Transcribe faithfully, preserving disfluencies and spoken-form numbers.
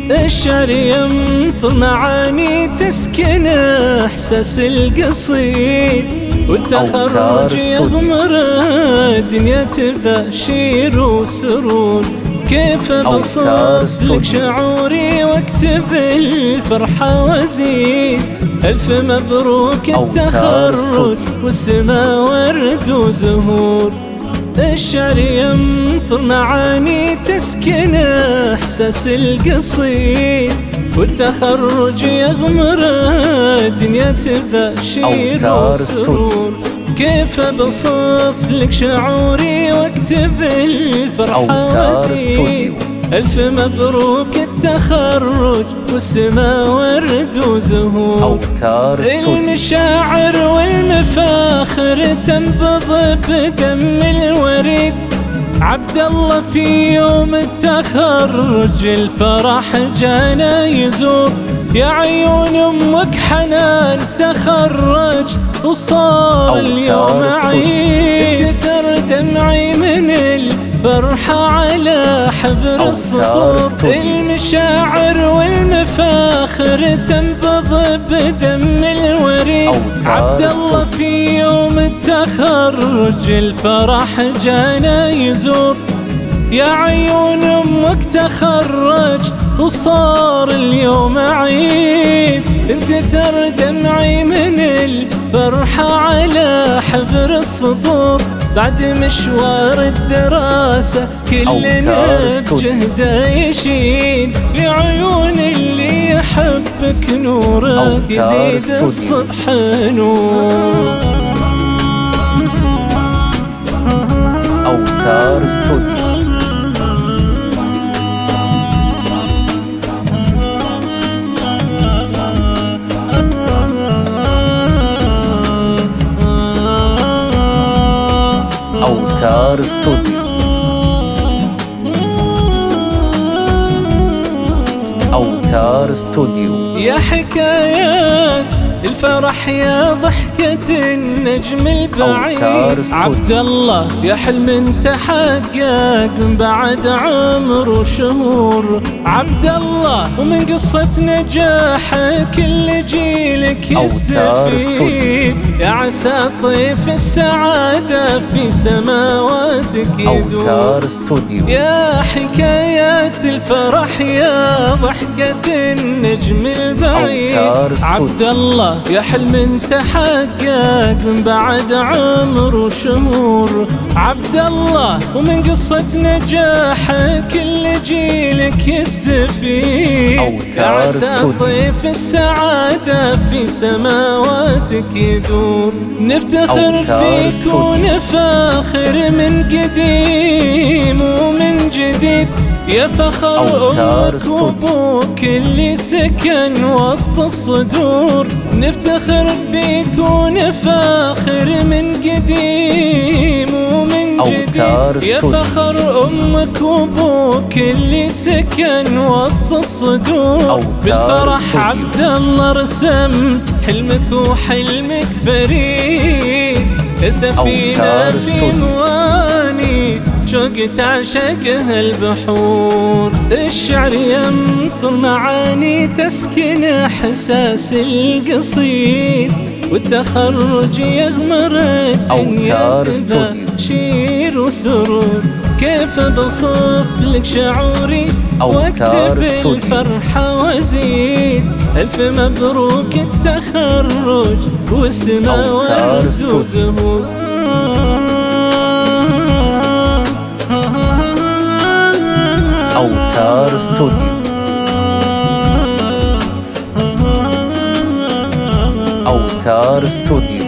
الشعر ينطر معاني تسكن احساس القصيد، والتخرج يغمر الدنيا تبشير وسرور. كيف بصف لك شعوري واكتب الفرحة وازيد، ألف مبروك التخرج والسما ورد وزهور. الشعر ينطر معاني تسكن احساس القصيد، والتخرج يغمر الدنيا تبشير وسرور. كيف بصف لك شعوري واكتب الفرحة وازيد، ألف مبروك التخرج والسما ورد وزهور. المشاعر والمفاخر تنبض بدم الوريد، عبد الله في يوم التخرج الفرح جانا يزور. يا عيون امك حنان تخرجت وصار اليوم عيد، تثر دمعي من الفرحة على حبر السطور. المشاعر والمفاخر تنبض بدم الوريد، عبد الله في يوم التخرج الفرح جانا يزور. يا عيون امك تخرجت وصار اليوم عيد، انتثر دمعي من الفرحة على حبر الصدور. بعد مشوار الدراسة كلنا بجهده يشيد، لعيون اللي يحبك نورك يزيد الصبح نور. أوتار استوديو. أوتار استوديو. أوتار استوديو. يا حكايات الفرح يا ضحكة النجم البعيد، عبد الله يا حلم تحقق من بعد عمر وشهور. عبد الله ومن قصة نجاحك كل جيلك يستفيد، يا عسى طيف السعادة في سماواتك يدور. أوتار استوديو. يا حكايات الفرح يا ضحكة النجم البعيد، عبد الله يا حلم تحقق من بعد عمر وشهور. عبد الله ومن قصة نجاحك كل جيلك يستفيد، يا عسى طيف السعادة في سماواتك يدور. نفتخر فيك ونفاخر من قديم ومن جديد، يا فخر أمك وأبوك اللي سكن وسط الصدور. نفتخر فيك ونفاخر من قديم ومن جديد، يا فخر أمك وأبوك اللي سكن وسط الصدور. بالفرح عبد الله رسمت حلمك وحلمك فريد، سفينة في مواني شوق تعشقها البحور. الشعر ينطر معاني تسكن احساس القصيد، والتخرج يغمر الدنيا تبشير وسرور. كيف بصف لك شعوري واكتب الفرحة وازيد، ألف مبروك التخرج والسما ورد وزهور. أوتار استوديو. أوتار استوديو.